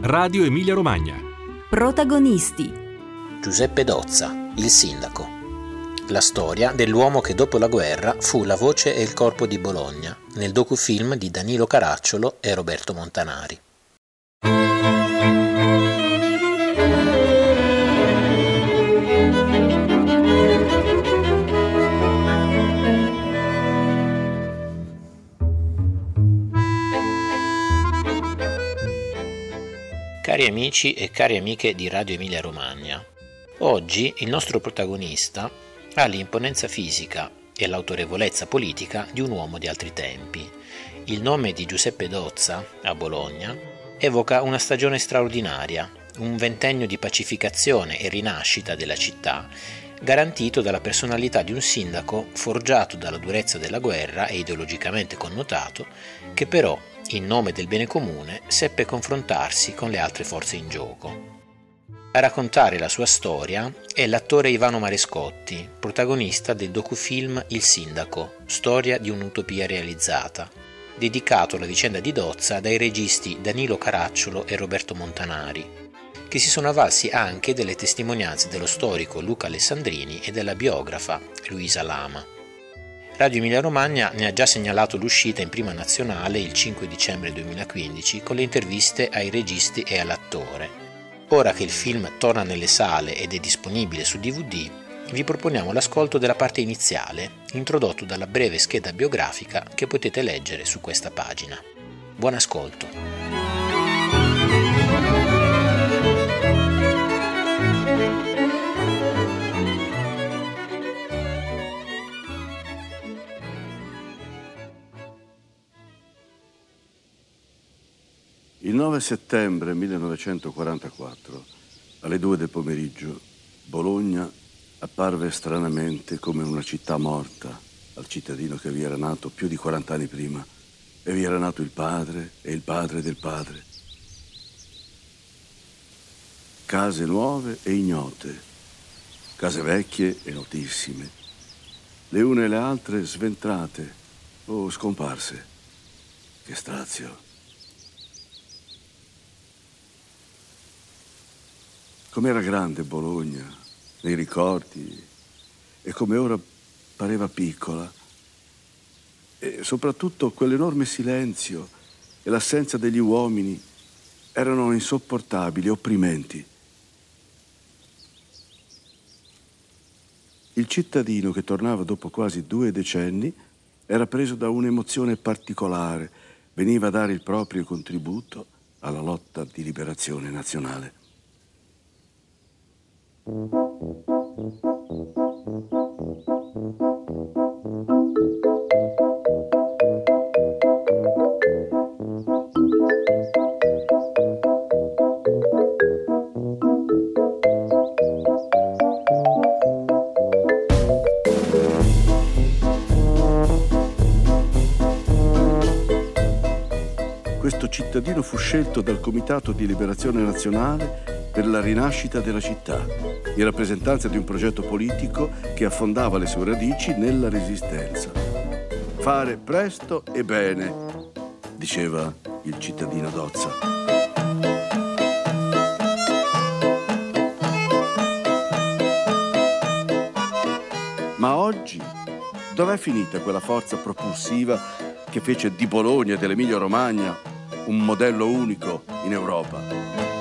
Radio Emilia Romagna. Protagonisti: Giuseppe Dozza, il sindaco. La storia dell'uomo che dopo la guerra fu la voce e il corpo di Bologna, nel docufilm di Danilo Caracciolo e Roberto Montanari. Cari amici e cari amiche di Radio Emilia Romagna, oggi il nostro protagonista ha l'imponenza fisica e l'autorevolezza politica di un uomo di altri tempi. Il nome di Giuseppe Dozza, a Bologna, evoca una stagione straordinaria, un ventennio di pacificazione e rinascita della città, garantito dalla personalità di un sindaco forgiato dalla durezza della guerra e ideologicamente connotato, che però, in nome del bene comune, seppe confrontarsi con le altre forze in gioco. A raccontare la sua storia è l'attore Ivano Marescotti, protagonista del docufilm Il Sindaco, storia di un'utopia realizzata, dedicato alla vicenda di Dozza dai registi Danilo Caracciolo e Roberto Montanari, che si sono avvalsi anche delle testimonianze dello storico Luca Alessandrini e della biografa Luisa Lama. Radio Emilia Romagna ne ha già segnalato l'uscita in prima nazionale il 5 dicembre 2015 con le interviste ai registi e all'attore. Ora che il film torna nelle sale ed è disponibile su DVD, vi proponiamo l'ascolto della parte iniziale, introdotto dalla breve scheda biografica che potete leggere su questa pagina. Buon ascolto! Il 9 settembre 1944, alle 2 del pomeriggio, Bologna apparve stranamente come una città morta al cittadino che vi era nato più di 40 anni prima, e vi era nato il padre e il padre del padre. Case nuove e ignote, case vecchie e notissime, le une e le altre sventrate o scomparse. Che strazio! Com'era grande Bologna, nei ricordi, e come ora pareva piccola. E soprattutto quell'enorme silenzio e l'assenza degli uomini erano insopportabili, opprimenti. Il cittadino che tornava dopo quasi 2 decenni era preso da un'emozione particolare, veniva a dare il proprio contributo alla lotta di liberazione nazionale. Questo cittadino fu scelto dal Comitato di Liberazione Nazionale per la rinascita della città, in rappresentanza di un progetto politico che affondava le sue radici nella resistenza. Fare presto e bene, diceva il cittadino Dozza. Ma oggi, dov'è finita quella forza propulsiva che fece di Bologna e dell'Emilia Romagna un modello unico in Europa?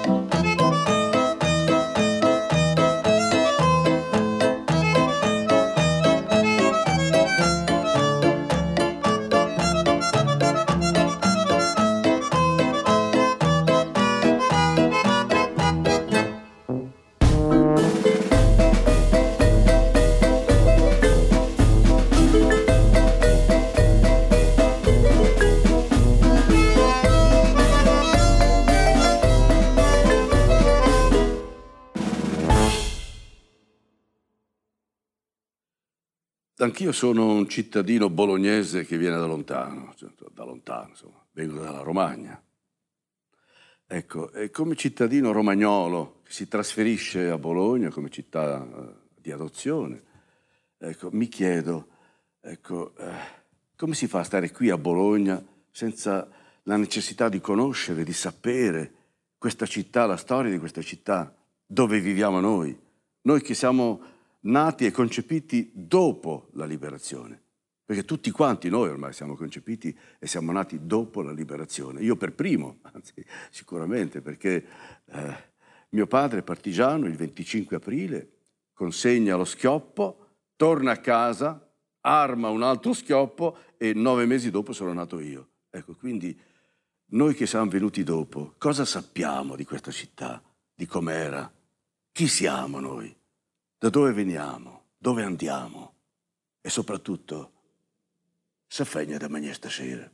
Anch'io sono un cittadino bolognese che viene da lontano, insomma, vengo dalla Romagna. Ecco, e come cittadino romagnolo che si trasferisce a Bologna come città di adozione, ecco, mi chiedo, come si fa a stare qui a Bologna senza la necessità di conoscere, di sapere questa città, la storia di questa città, dove viviamo noi che siamo nati e concepiti dopo la liberazione, perché tutti quanti noi ormai siamo concepiti e siamo nati dopo la liberazione. Io per primo, anzi sicuramente, perché mio padre partigiano il 25 aprile consegna lo schioppo, torna a casa, arma un altro schioppo e 9 mesi dopo sono nato io. Ecco, quindi noi che siamo venuti dopo, cosa sappiamo di questa città, di com'era? Chi siamo noi? Da dove veniamo? Dove andiamo? E soprattutto, se fegna da mangiare stasera?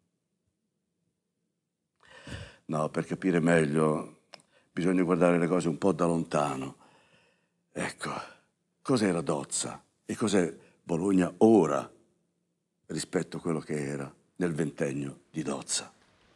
No, per capire meglio bisogna guardare le cose un po' da lontano. Ecco, cos'era Dozza e cos'è Bologna ora rispetto a quello che era nel ventennio di Dozza?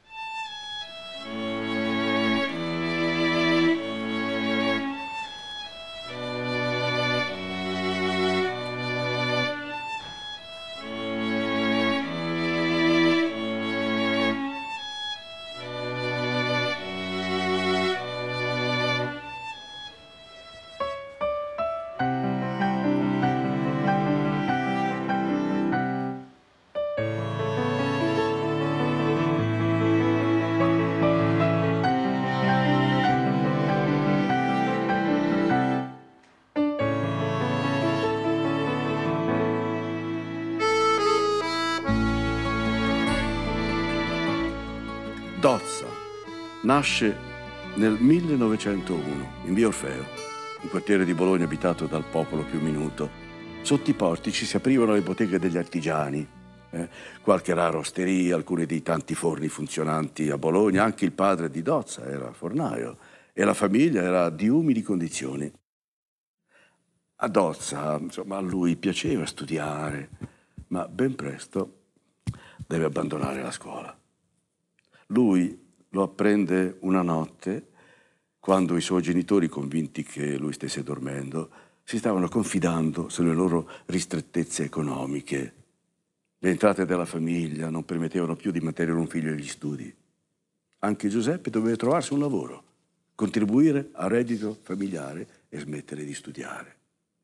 Dozza nasce nel 1901 in via Orfeo, un quartiere di Bologna abitato dal popolo più minuto. Sotto i portici si aprivano le botteghe degli artigiani, qualche rara osteria, alcuni dei tanti forni funzionanti a Bologna. Anche il padre di Dozza era fornaio e la famiglia era di umili condizioni. A Dozza, insomma, a lui piaceva studiare, ma ben presto deve abbandonare la scuola. Lui lo apprende una notte, quando i suoi genitori, convinti che lui stesse dormendo, si stavano confidando sulle loro ristrettezze economiche. Le entrate della famiglia non permettevano più di mantenere un figlio agli studi. Anche Giuseppe doveva trovarsi un lavoro, contribuire al reddito familiare e smettere di studiare.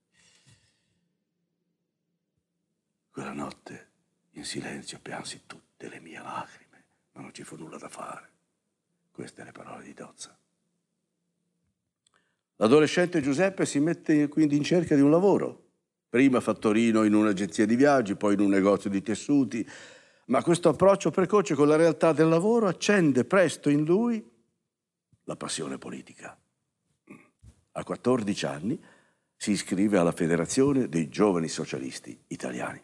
Quella notte, in silenzio, piansi tutte le mie lacrime. Ma non ci fu nulla da fare. Queste le parole di Dozza. L'adolescente Giuseppe si mette quindi in cerca di un lavoro. Prima fattorino in un'agenzia di viaggi, poi in un negozio di tessuti. Ma questo approccio precoce con la realtà del lavoro accende presto in lui la passione politica. A 14 anni si iscrive alla Federazione dei Giovani Socialisti Italiani.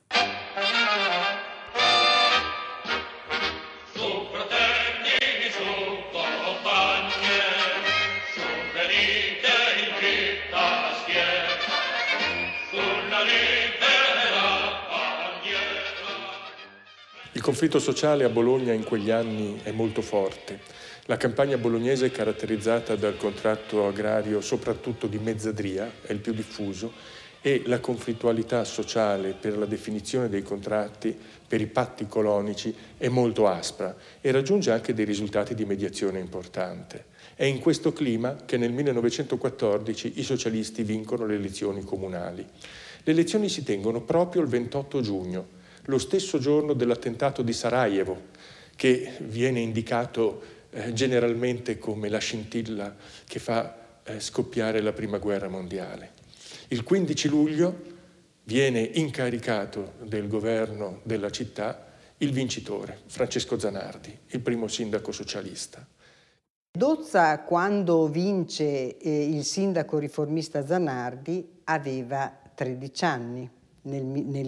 Il conflitto sociale a Bologna in quegli anni è molto forte. La campagna bolognese è caratterizzata dal contratto agrario soprattutto di mezzadria, è il più diffuso, e la conflittualità sociale per la definizione dei contratti, per i patti colonici, è molto aspra e raggiunge anche dei risultati di mediazione importante. È in questo clima che nel 1914 i socialisti vincono le elezioni comunali. Le elezioni si tengono proprio il 28 giugno, lo stesso giorno dell'attentato di Sarajevo, che viene indicato generalmente come la scintilla che fa scoppiare la Prima Guerra Mondiale. Il 15 luglio viene incaricato del governo della città il vincitore, Francesco Zanardi, il primo sindaco socialista. Dozza, quando vince il sindaco riformista Zanardi, aveva 13 anni nel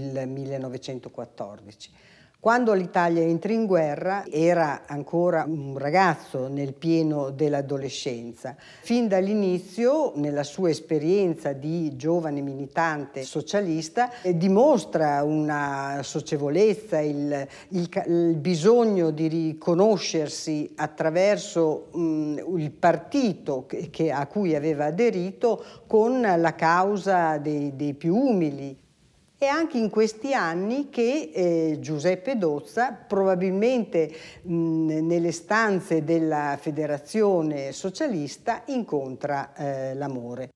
1914. Quando l'Italia entra in guerra era ancora un ragazzo nel pieno dell'adolescenza. Fin dall'inizio, nella sua esperienza di giovane militante socialista, dimostra una socievolezza, il bisogno di riconoscersi attraverso il partito a cui aveva aderito con la causa dei più umili. È anche in questi anni che Giuseppe Dozza, probabilmente nelle stanze della Federazione Socialista, incontra l'amore.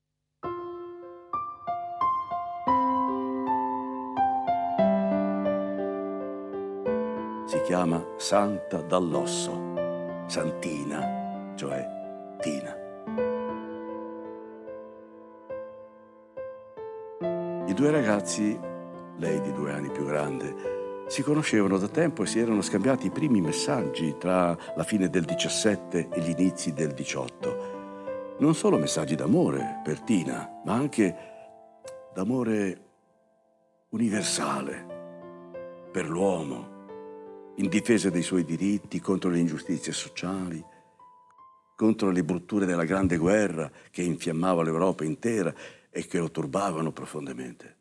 Si chiama Santa Dall'Osso, Santina, cioè Tina. I due ragazzi, lei di 2 anni più grande, si conoscevano da tempo e si erano scambiati i primi messaggi tra la fine del 17 e gli inizi del 18. Non solo messaggi d'amore per Tina, ma anche d'amore universale per l'uomo, in difesa dei suoi diritti, contro le ingiustizie sociali, contro le brutture della Grande Guerra che infiammava l'Europa intera e che lo turbavano profondamente.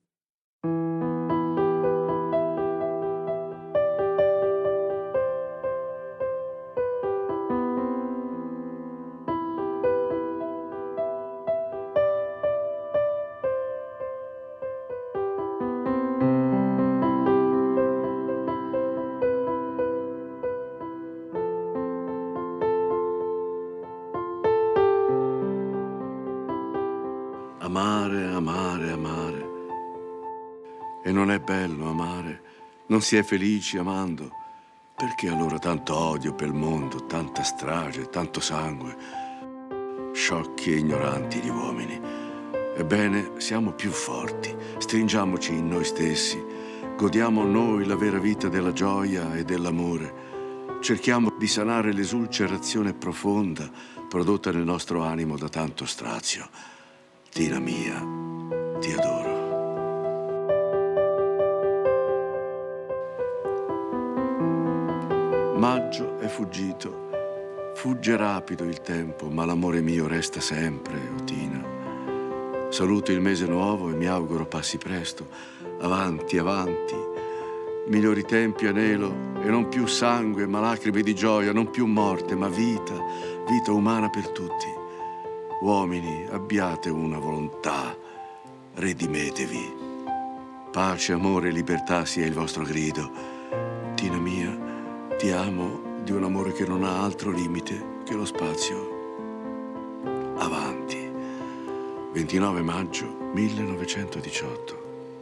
Amare, amare, amare. E non è bello amare? Non si è felici amando? Perché allora tanto odio per il mondo, tanta strage, tanto sangue? Sciocchi e ignoranti gli uomini. Ebbene, siamo più forti, stringiamoci in noi stessi, godiamo noi la vera vita della gioia e dell'amore. Cerchiamo di sanare l'esulcerazione profonda prodotta nel nostro animo da tanto strazio. Tina mia, ti adoro. Maggio è fuggito, fugge rapido il tempo, ma l'amore mio resta sempre, o Tina. Saluto il mese nuovo e mi auguro passi presto. Avanti, avanti, migliori tempi anelo, e non più sangue, ma lacrime di gioia, non più morte, ma vita, vita umana per tutti. Uomini, abbiate una volontà, redimetevi. Pace, amore e libertà sia il vostro grido. Tina mia, ti amo di un amore che non ha altro limite che lo spazio. Avanti. 29 maggio 1918.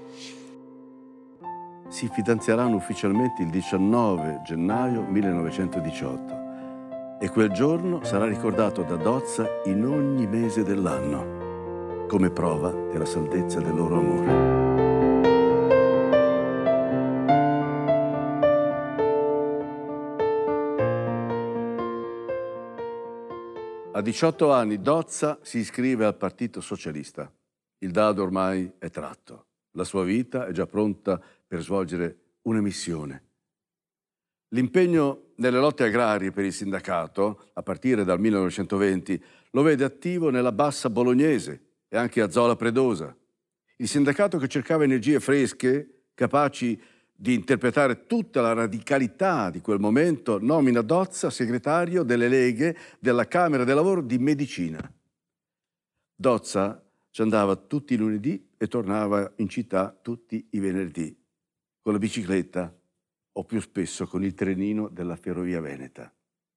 Si fidanzeranno ufficialmente il 19 gennaio 1918. E quel giorno sarà ricordato da Dozza in ogni mese dell'anno, come prova della saldezza del loro amore. A 18 anni Dozza si iscrive al Partito Socialista. Il dado ormai è tratto. La sua vita è già pronta per svolgere una missione. L'impegno nelle lotte agrarie per il sindacato, a partire dal 1920, lo vede attivo nella Bassa Bolognese e anche a Zola Predosa. Il sindacato che cercava energie fresche, capaci di interpretare tutta la radicalità di quel momento, nomina Dozza segretario delle leghe della Camera del Lavoro di Medicina. Dozza ci andava tutti i lunedì e tornava in città tutti i venerdì, con la bicicletta o più spesso con il trenino della Ferrovia Veneta.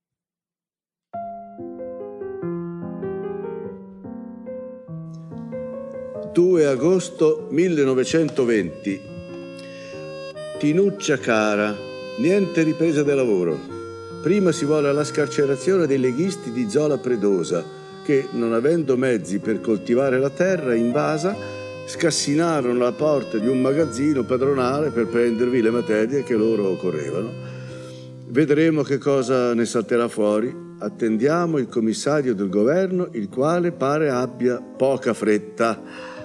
«2 agosto 1920. Tinuccia cara, niente ripresa del lavoro. Prima si vuole alla scarcerazione dei leghisti di Zola Predosa, che, non avendo mezzi per coltivare la terra invasa, scassinarono la porta di un magazzino padronale per prendervi le materie che loro occorrevano. Vedremo che cosa ne salterà fuori. Attendiamo il commissario del governo, il quale pare abbia poca fretta».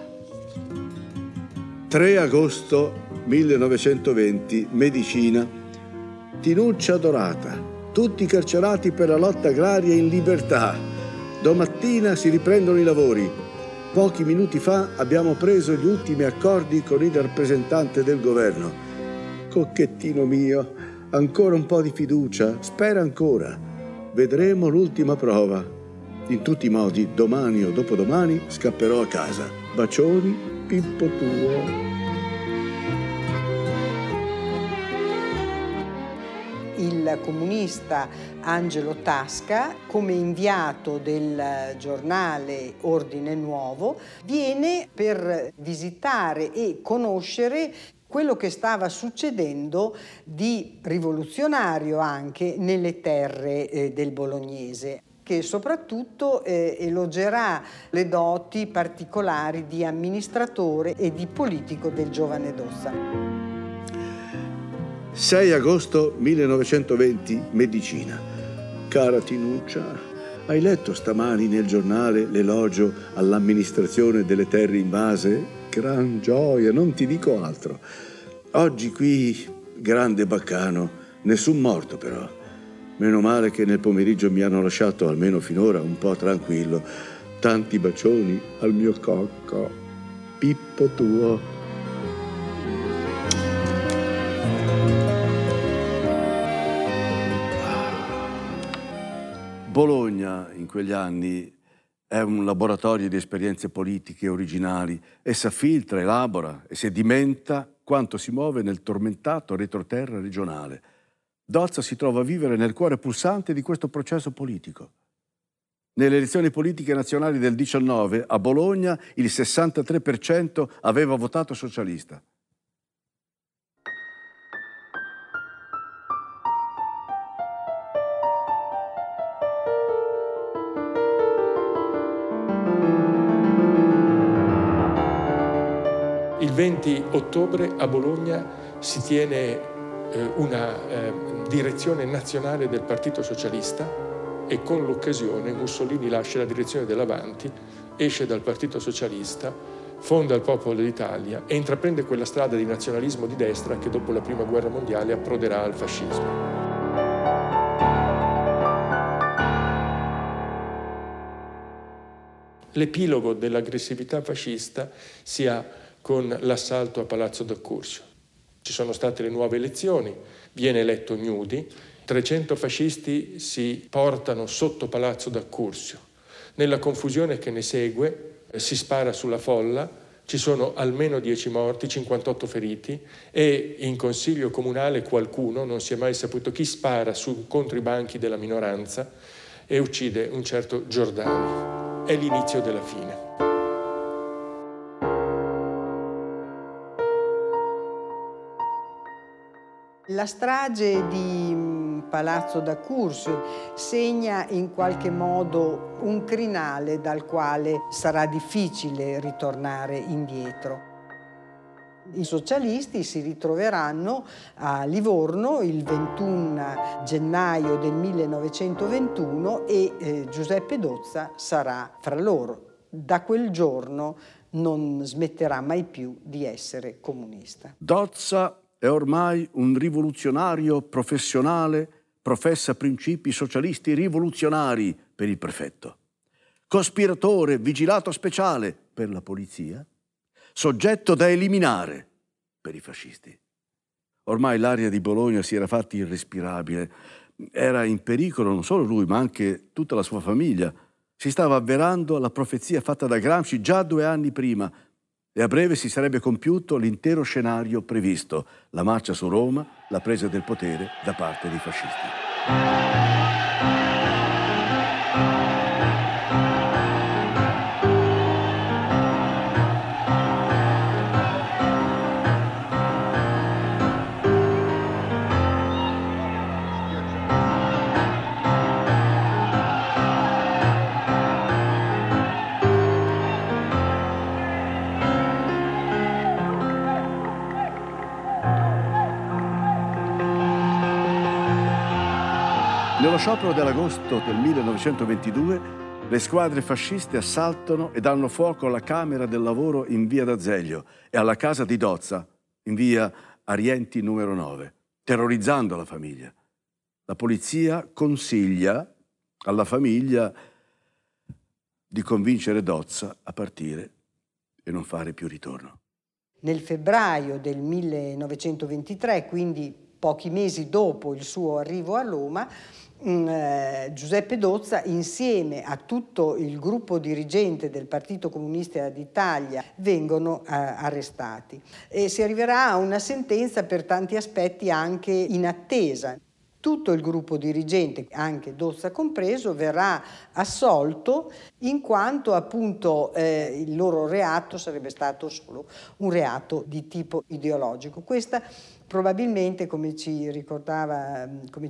3 agosto 1920, Medicina. Tinuccia adorata, tutti carcerati per la lotta agraria in libertà. Domattina si riprendono i lavori. Pochi minuti fa abbiamo preso gli ultimi accordi con il rappresentante del governo. Cocchettino mio, ancora un po' di fiducia, spera ancora. Vedremo l'ultima prova. In tutti i modi, domani o dopodomani scapperò a casa. Bacioni, Pippo tuo. il comunista Angelo Tasca, come inviato del giornale Ordine Nuovo, viene per visitare e conoscere quello che stava succedendo di rivoluzionario anche nelle terre del bolognese, che soprattutto elogerà le doti particolari di amministratore e di politico del giovane Dozza. 6 agosto 1920, Medicina. Cara Tinuccia, hai letto stamani nel giornale l'elogio all'amministrazione delle terre invase? Gran gioia, non ti dico altro. Oggi qui, grande baccano, nessun morto però. Meno male che nel pomeriggio mi hanno lasciato, almeno finora, un po' tranquillo. Tanti bacioni al mio cocco, Pippo tuo. Bologna, in quegli anni, è un laboratorio di esperienze politiche originali. Essa filtra, elabora e sedimenta quanto si muove nel tormentato retroterra regionale. Dozza si trova a vivere nel cuore pulsante di questo processo politico. Nelle elezioni politiche nazionali del 19, a Bologna il 63% aveva votato socialista. Il 20 ottobre a Bologna si tiene una direzione nazionale del Partito Socialista e con l'occasione Mussolini lascia la direzione dell'Avanti, esce dal Partito Socialista, fonda il Popolo d'Italia e intraprende quella strada di nazionalismo di destra che dopo la Prima Guerra Mondiale approderà al fascismo. L'epilogo dell'aggressività fascista si ha con l'assalto a Palazzo d'Accursio. Ci sono state le nuove elezioni, viene eletto Gnudi, 300 fascisti si portano sotto Palazzo d'Accursio. Nella confusione che ne segue si spara sulla folla, ci sono almeno 10 morti, 58 feriti e in consiglio comunale qualcuno, non si è mai saputo chi, spara contro i banchi della minoranza e uccide un certo Giordani. È l'inizio della fine. La strage di Palazzo d'Accursio segna in qualche modo un crinale dal quale sarà difficile ritornare indietro. I socialisti si ritroveranno a Livorno il 21 gennaio del 1921 e Giuseppe Dozza sarà fra loro. Da quel giorno non smetterà mai più di essere comunista. Dozza è ormai un rivoluzionario professionale, professa principi socialisti rivoluzionari per il prefetto, cospiratore, vigilato speciale per la polizia, soggetto da eliminare per i fascisti. Ormai l'aria di Bologna si era fatta irrespirabile, era in pericolo non solo lui ma anche tutta la sua famiglia. Si stava avverando la profezia fatta da Gramsci già 2 anni prima, e a breve si sarebbe compiuto l'intero scenario previsto, la marcia su Roma, la presa del potere da parte dei fascisti. Nello sciopero dell'agosto del 1922, le squadre fasciste assaltano e danno fuoco alla Camera del Lavoro in via d'Azeglio e alla casa di Dozza in via Arienti numero 9, terrorizzando la famiglia. La polizia consiglia alla famiglia di convincere Dozza a partire e non fare più ritorno. Nel febbraio del 1923, quindi pochi mesi dopo il suo arrivo a Roma, Giuseppe Dozza, insieme a tutto il gruppo dirigente del Partito Comunista d'Italia, vengono arrestati. E si arriverà a una sentenza per tanti aspetti anche inattesa. Tutto il gruppo dirigente, anche Dozza compreso, verrà assolto in quanto appunto il loro reato sarebbe stato solo un reato di tipo ideologico. Questa probabilmente, come ci ricorda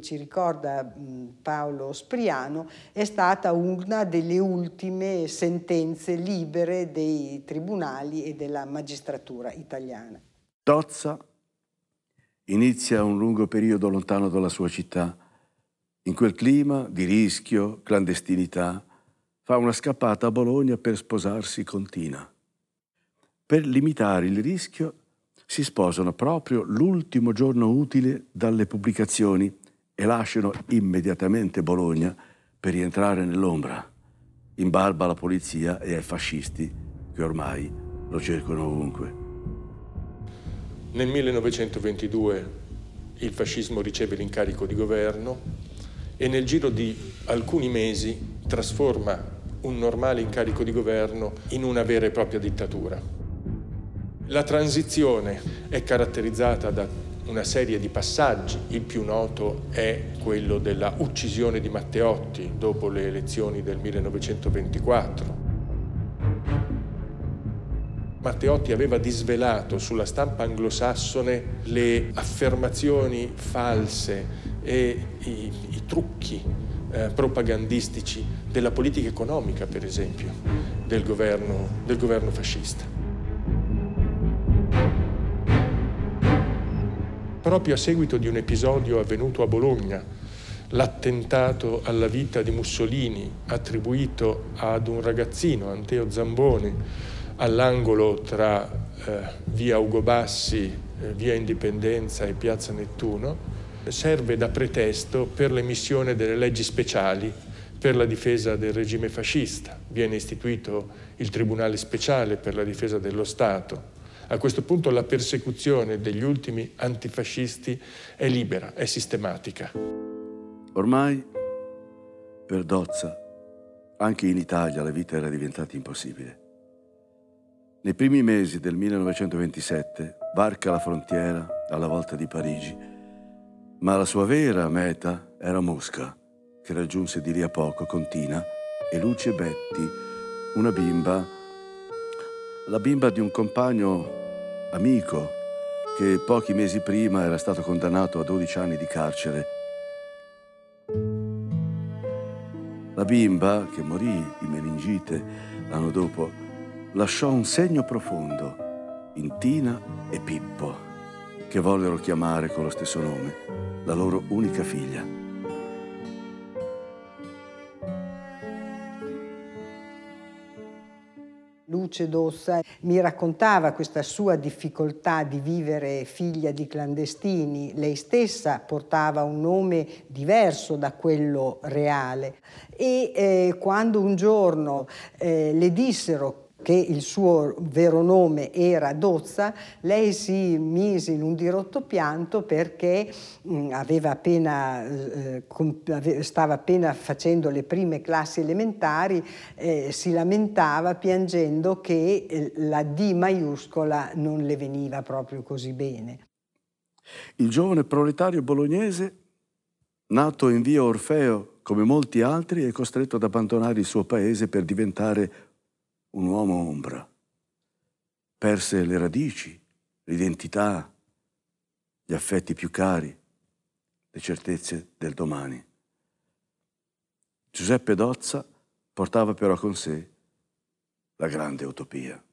Paolo Spriano, è stata una delle ultime sentenze libere dei tribunali e della magistratura italiana. Dozza inizia un lungo periodo lontano dalla sua città. In quel clima di rischio, clandestinità, fa una scappata a Bologna per sposarsi con Tina. Per limitare il rischio si sposano proprio l'ultimo giorno utile dalle pubblicazioni e lasciano immediatamente Bologna per rientrare nell'ombra, in barba alla polizia e ai fascisti che ormai lo cercano ovunque. Nel 1922 il fascismo riceve l'incarico di governo e nel giro di alcuni mesi trasforma un normale incarico di governo in una vera e propria dittatura. La transizione è caratterizzata da una serie di passaggi. Il più noto è quello della uccisione di Matteotti dopo le elezioni del 1924. Matteotti aveva disvelato sulla stampa anglosassone le affermazioni false e i trucchi propagandistici della politica economica, per esempio, del governo fascista. Proprio a seguito di un episodio avvenuto a Bologna, l'attentato alla vita di Mussolini attribuito ad un ragazzino, Anteo Zamboni, all'angolo tra via Ugo Bassi, via Indipendenza e piazza Nettuno, serve da pretesto per l'emissione delle leggi speciali per la difesa del regime fascista. Viene istituito il Tribunale Speciale per la difesa dello Stato. A questo punto la persecuzione degli ultimi antifascisti è libera, è sistematica. Ormai, per Dozza, anche in Italia la vita era diventata impossibile. Nei primi mesi del 1927 varca la frontiera alla volta di Parigi, ma la sua vera meta era Mosca, che raggiunse di lì a poco con Tina e Luce Betti, una bimba, la bimba di un compagno amico che pochi mesi prima era stato condannato a 12 anni di carcere. La bimba, che morì di meningite l'anno dopo, lasciò un segno profondo in Tina e Pippo, che vollero chiamare con lo stesso nome la loro unica figlia. Luce Dozza mi raccontava questa sua difficoltà di vivere figlia di clandestini. Lei stessa portava un nome diverso da quello reale e quando un giorno le dissero che il suo vero nome era Dozza, lei si mise in un dirotto pianto perché stava appena facendo le prime classi elementari, si lamentava piangendo che la D maiuscola non le veniva proprio così bene. Il giovane proletario bolognese, nato in via Orfeo come molti altri, è costretto ad abbandonare il suo paese per diventare un uomo ombra. Perse le radici, l'identità, gli affetti più cari, le certezze del domani. Giuseppe Dozza portava però con sé la grande utopia.